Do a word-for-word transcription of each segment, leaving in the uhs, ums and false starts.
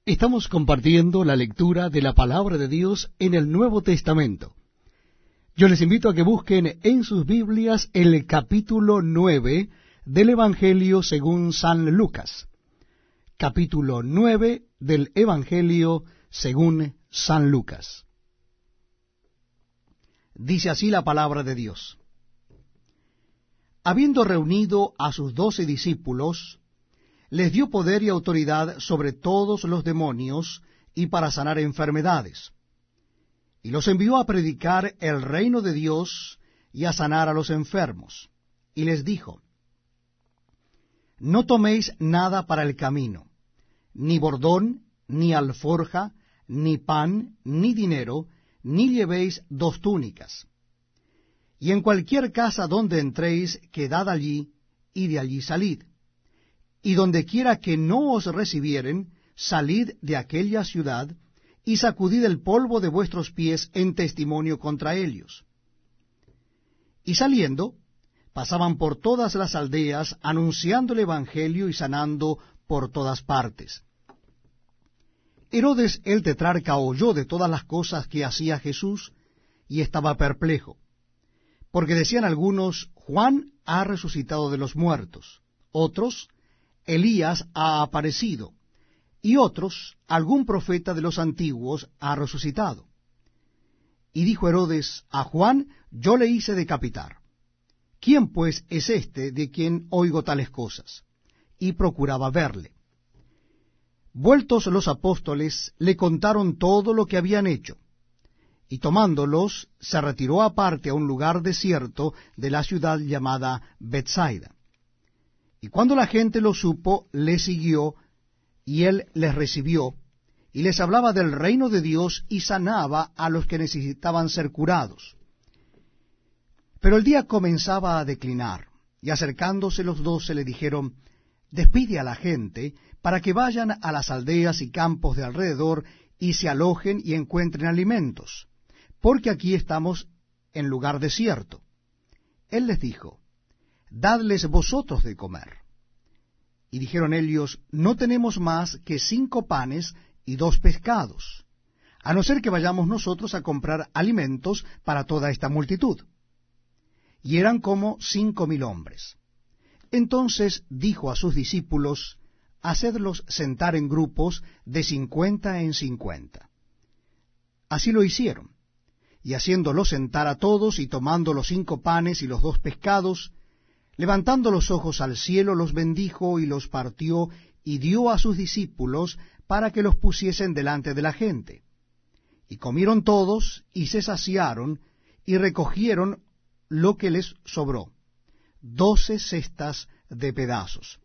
Estamos compartiendo la lectura de la palabra de Dios en el Nuevo Testamento. Yo les invito a que busquen en sus Biblias el capítulo nueve del Evangelio según San Lucas. Capítulo nueve del Evangelio según San Lucas. Dice así la palabra de Dios. Habiendo reunido a sus doce discípulos, les dio poder y autoridad sobre todos los demonios y para sanar enfermedades. Y los envió a predicar el reino de Dios y a sanar a los enfermos. Y les dijo, no toméis nada para el camino, ni bordón, ni alforja, ni pan, ni dinero, ni llevéis dos túnicas. Y en cualquier casa donde entréis, quedad allí, y de allí salid. Y donde quiera que no os recibieren, salid de aquella ciudad, y sacudid el polvo de vuestros pies en testimonio contra ellos. Y saliendo, pasaban por todas las aldeas, anunciando el Evangelio y sanando por todas partes. Herodes el tetrarca oyó de todas las cosas que hacía Jesús, y estaba perplejo, porque decían algunos, Juan ha resucitado de los muertos, otros, Elías ha aparecido, y otros, algún profeta de los antiguos ha resucitado. Y dijo Herodes a Juan, yo le hice decapitar. ¿Quién pues es este de quien oigo tales cosas? Y procuraba verle. Vueltos los apóstoles, le contaron todo lo que habían hecho, y tomándolos, se retiró aparte a un lugar desierto de la ciudad llamada Betsaida. Y cuando la gente lo supo, le siguió, y él les recibió, y les hablaba del reino de Dios, y sanaba a los que necesitaban ser curados. Pero el día comenzaba a declinar, y acercándose los doce le dijeron, despide a la gente, para que vayan a las aldeas y campos de alrededor, y se alojen y encuentren alimentos, porque aquí estamos en lugar desierto. Él les dijo, dadles vosotros de comer. Y dijeron ellos, no tenemos más que cinco panes y dos pescados, a no ser que vayamos nosotros a comprar alimentos para toda esta multitud. Y eran como cinco mil hombres. Entonces dijo a sus discípulos, hacedlos sentar en grupos de cincuenta en cincuenta. Así lo hicieron, y haciéndolos sentar a todos, y tomando los cinco panes y los dos pescados, levantando los ojos al cielo, los bendijo y los partió, y dio a sus discípulos para que los pusiesen delante de la gente. Y comieron todos, y se saciaron, y recogieron lo que les sobró, doce cestas de pedazos.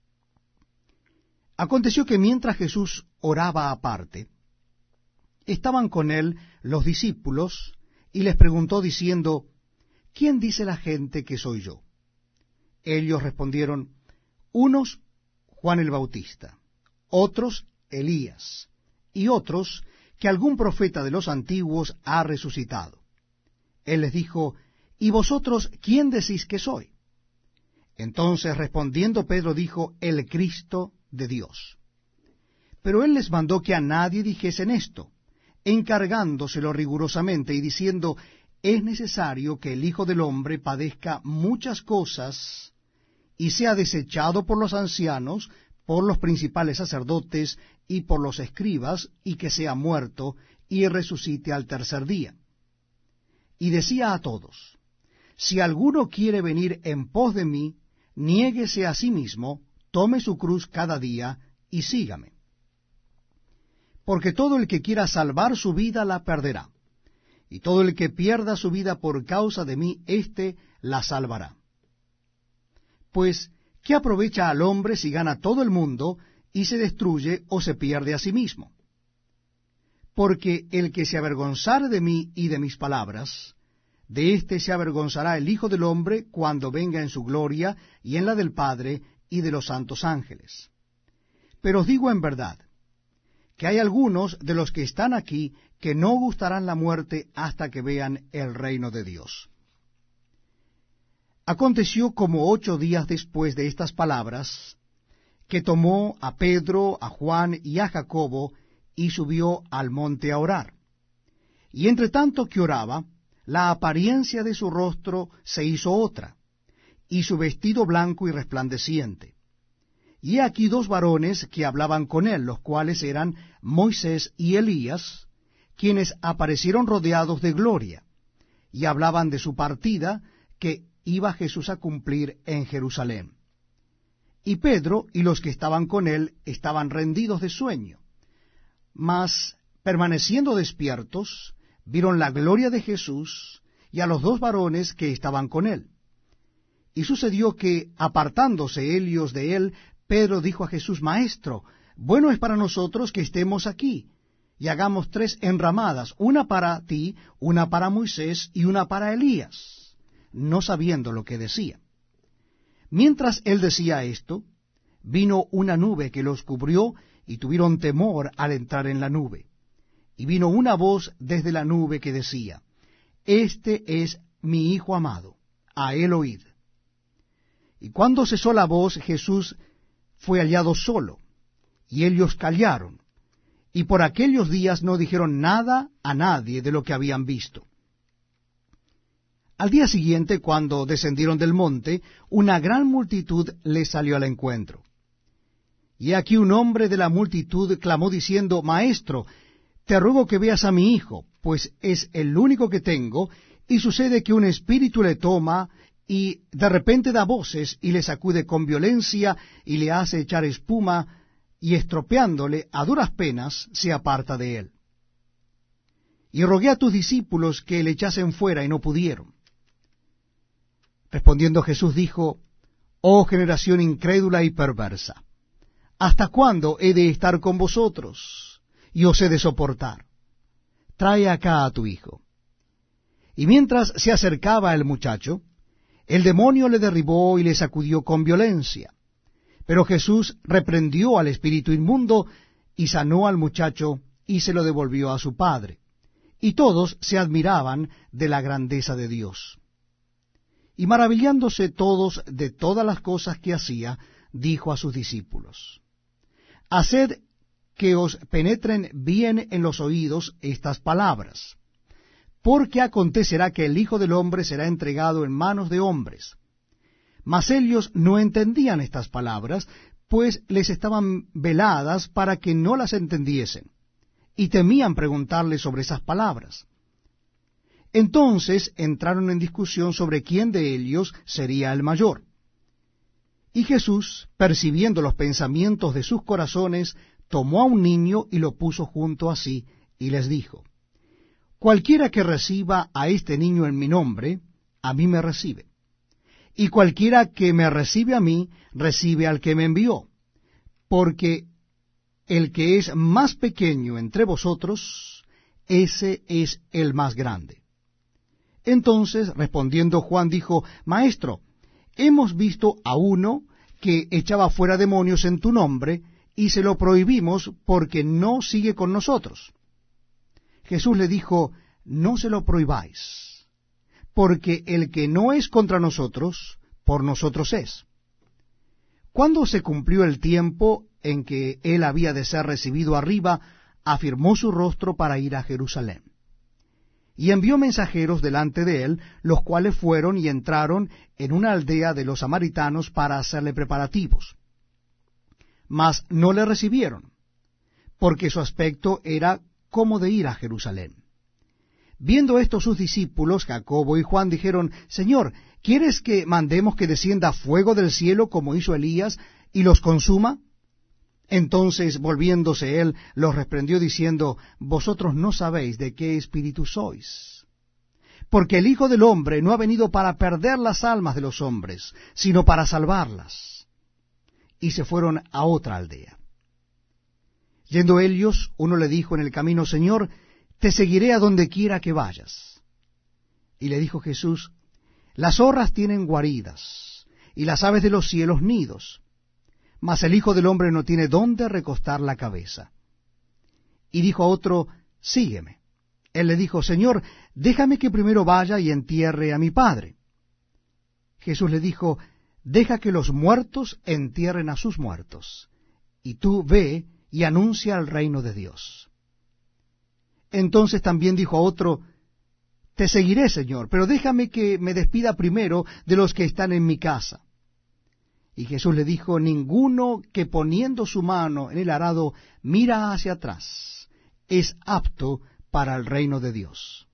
Aconteció que mientras Jesús oraba aparte, estaban con él los discípulos, y les preguntó diciendo, ¿quién dice la gente que soy yo? Ellos respondieron, unos Juan el Bautista, otros Elías, y otros que algún profeta de los antiguos ha resucitado. Él les dijo, ¿y vosotros quién decís que soy? Entonces respondiendo Pedro dijo, el Cristo de Dios. Pero él les mandó que a nadie dijesen esto, encargándoselo rigurosamente y diciendo, es necesario que el Hijo del Hombre padezca muchas cosas y sea desechado por los ancianos, por los principales sacerdotes y por los escribas, y que sea muerto y resucite al tercer día. Y decía a todos, si alguno quiere venir en pos de mí, niéguese a sí mismo, tome su cruz cada día y sígame. Porque todo el que quiera salvar su vida la perderá, y todo el que pierda su vida por causa de mí, éste la salvará. Pues, ¿qué aprovecha al hombre si gana todo el mundo y se destruye o se pierde a sí mismo? Porque el que se avergonzare de mí y de mis palabras, de éste se avergonzará el Hijo del Hombre cuando venga en su gloria y en la del Padre y de los santos ángeles. Pero os digo en verdad, que hay algunos de los que están aquí que no gustarán la muerte hasta que vean el reino de Dios. Aconteció como ocho días después de estas palabras, que tomó a Pedro, a Juan y a Jacobo, y subió al monte a orar. Y entre tanto que oraba, la apariencia de su rostro se hizo otra, y su vestido blanco y resplandeciente. Y he aquí dos varones que hablaban con él, los cuales eran Moisés y Elías, quienes aparecieron rodeados de gloria, y hablaban de su partida que iba Jesús a cumplir en Jerusalén. Y Pedro y los que estaban con él estaban rendidos de sueño, mas permaneciendo despiertos, vieron la gloria de Jesús y a los dos varones que estaban con él. Y sucedió que, apartándose ellos de él, Pedro dijo a Jesús: Maestro, bueno es para nosotros que estemos aquí, y hagamos tres enramadas, una para ti, una para Moisés y una para Elías, no sabiendo lo que decía. Mientras él decía esto, vino una nube que los cubrió, y tuvieron temor al entrar en la nube. Y vino una voz desde la nube que decía: Este es mi Hijo amado, a él oíd. Y cuando cesó la voz, Jesús fue hallado solo, y ellos callaron, y por aquellos días no dijeron nada a nadie de lo que habían visto. Al día siguiente, cuando descendieron del monte, una gran multitud les salió al encuentro. Y aquí un hombre de la multitud clamó diciendo: Maestro, te ruego que veas a mi hijo, pues es el único que tengo, y sucede que un espíritu le toma, y de repente da voces, y le sacude con violencia, y le hace echar espuma, y estropeándole a duras penas, se aparta de él. Y rogué a tus discípulos que le echasen fuera, y no pudieron. Respondiendo Jesús dijo: Oh generación incrédula y perversa, ¿hasta cuándo he de estar con vosotros, y os he de soportar? Trae acá a tu hijo. Y mientras se acercaba el muchacho, el demonio le derribó y le sacudió con violencia. Pero Jesús reprendió al espíritu inmundo, y sanó al muchacho, y se lo devolvió a su padre. Y todos se admiraban de la grandeza de Dios. Y maravillándose todos de todas las cosas que hacía, dijo a sus discípulos: Haced que os penetren bien en los oídos estas palabras, porque acontecerá que el Hijo del Hombre será entregado en manos de hombres. Mas ellos no entendían estas palabras, pues les estaban veladas para que no las entendiesen, y temían preguntarle sobre esas palabras. Entonces entraron en discusión sobre quién de ellos sería el mayor. Y Jesús, percibiendo los pensamientos de sus corazones, tomó a un niño y lo puso junto a sí, y les dijo: Cualquiera que reciba a este niño en mi nombre, a mí me recibe. Y cualquiera que me recibe a mí, recibe al que me envió. Porque el que es más pequeño entre vosotros, ese es el más grande. Entonces, respondiendo Juan, dijo: Maestro, hemos visto a uno que echaba fuera demonios en tu nombre, y se lo prohibimos porque no sigue con nosotros. Jesús le dijo: No se lo prohibáis, porque el que no es contra nosotros, por nosotros es. Cuando se cumplió el tiempo en que él había de ser recibido arriba, afirmó su rostro para ir a Jerusalén. Y envió mensajeros delante de él, los cuales fueron y entraron en una aldea de los samaritanos para hacerle preparativos. Mas no le recibieron, porque su aspecto era como de ir a Jerusalén. Viendo esto sus discípulos, Jacobo y Juan, dijeron: Señor, ¿quieres que mandemos que descienda fuego del cielo como hizo Elías y los consuma? Entonces, volviéndose él, los reprendió diciendo: Vosotros no sabéis de qué espíritu sois, porque el Hijo del Hombre no ha venido para perder las almas de los hombres, sino para salvarlas. Y se fueron a otra aldea. Yendo ellos, uno le dijo en el camino: Señor, te seguiré a donde quiera que vayas. Y le dijo Jesús: Las zorras tienen guaridas, y las aves de los cielos nidos, mas el Hijo del Hombre no tiene dónde recostar la cabeza. Y dijo a otro: Sígueme. Él le dijo: Señor, déjame que primero vaya y entierre a mi padre. Jesús le dijo: deja que los muertos entierren a sus muertos, y tú ve y anuncia el reino de Dios. Entonces también dijo a otro, te seguiré, Señor, pero déjame que me despida primero de los que están en mi casa. Y Jesús le dijo, ninguno que poniendo su mano en el arado mira hacia atrás es apto para el reino de Dios.